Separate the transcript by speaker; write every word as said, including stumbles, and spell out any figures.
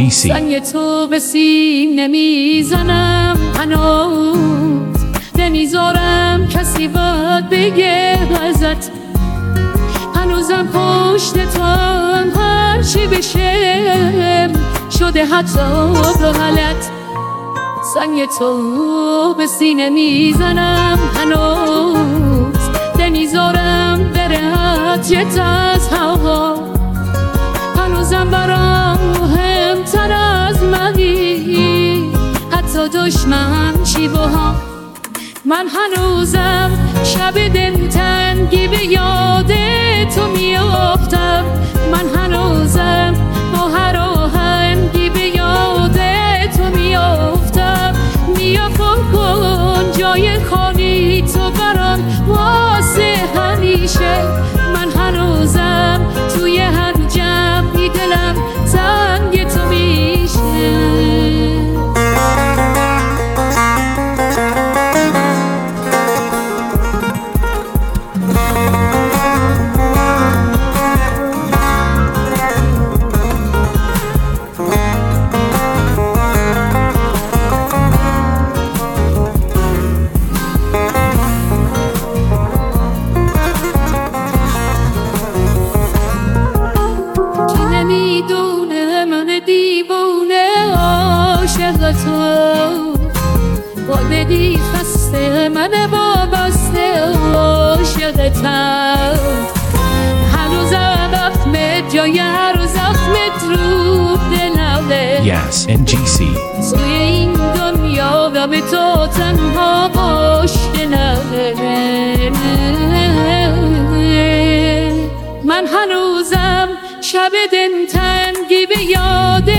Speaker 1: جی سی.
Speaker 2: سنگ تو به سینه میزنم هنوز، نمیذارم کسی باید بگه ازت، هنوزم پشت تو هم هرچی بشه شده حتی به غلط. سنگ تو به سینه میزنم هنوز، نمیذارم بره حجت از هوا، هنوزم برام مهمتر از منی حتی دشمن چی بها. من هنوزم شب دلتنگی به یاد تو میافتم، من هنوزم با هر آهنگی به یاد تو میافتم. بیا پر کن جای خالی تو برام واسه همیشه، من هنوزم توی هر جمعی دلم سنگ تو میشه. دیوونه عاشق تو وادی خسته من وابسته عاشقتم، هنوزم زخمت جای هر زخمت رو دلمه.
Speaker 1: Yes and جی سی.
Speaker 2: توی این دنیا و به تو تنها مشکلمه، من هنوزم شب دلتنگی به یاد